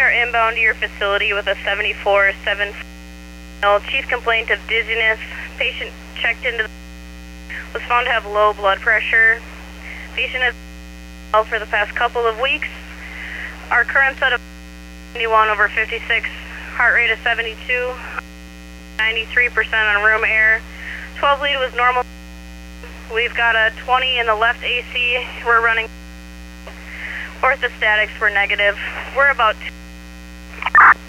are inbound to your facility with a 74-7. Chief complaint of dizziness. Patient checked into was found to have low blood pressure. Patient has been well for the past couple of weeks. Our current set of 71/56, heart rate of 72, 93% on room air. 12 lead was normal. We've got a 20 in the left AC. We're running. Orthostatics were negative. We're about